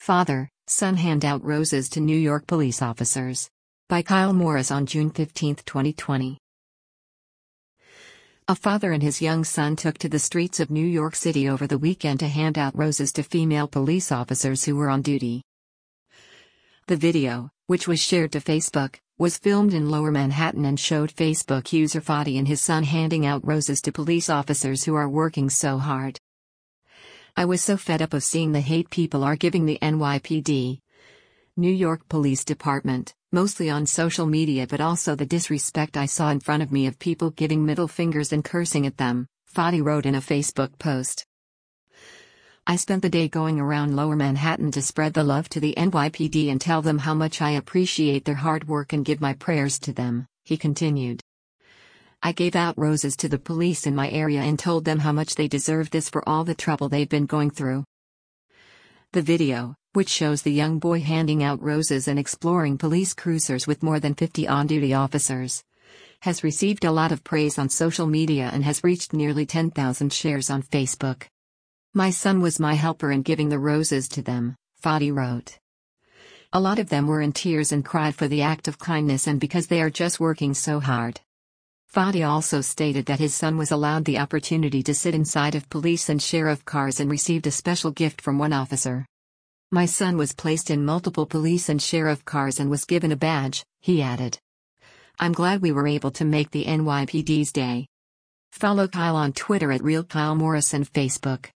Father, son hand out roses to New York police officers. By Kyle Morris on June 15, 2020. A father and his young son took to the streets of New York City over the weekend to hand out roses to female police officers who were on duty. The video, which was shared to Facebook, was filmed in Lower Manhattan and showed Facebook user Fadi and his son handing out roses to police officers who are working so hard. I was so fed up of seeing the hate people are giving the NYPD, New York Police Department, mostly on social media, but also the disrespect I saw in front of me of people giving middle fingers and cursing at them, Fadi wrote in a Facebook post. I spent the day going around Lower Manhattan to spread the love to the NYPD and tell them how much I appreciate their hard work and give my prayers to them, he continued. I gave out roses to the police in my area and told them how much they deserve this for all the trouble they've been going through. The video, which shows the young boy handing out roses and exploring police cruisers with more than 50 on-duty officers, has received a lot of praise on social media and has reached nearly 10,000 shares on Facebook. My son was my helper in giving the roses to them, Fadi wrote. A lot of them were in tears and cried for the act of kindness and because they are just working so hard. Fadi also stated that his son was allowed the opportunity to sit inside of police and sheriff cars and received a special gift from one officer. My son was placed in multiple police and sheriff cars and was given a badge, he added. I'm glad we were able to make the NYPD's day. Follow Kyle on Twitter at RealKyleMorris and Facebook.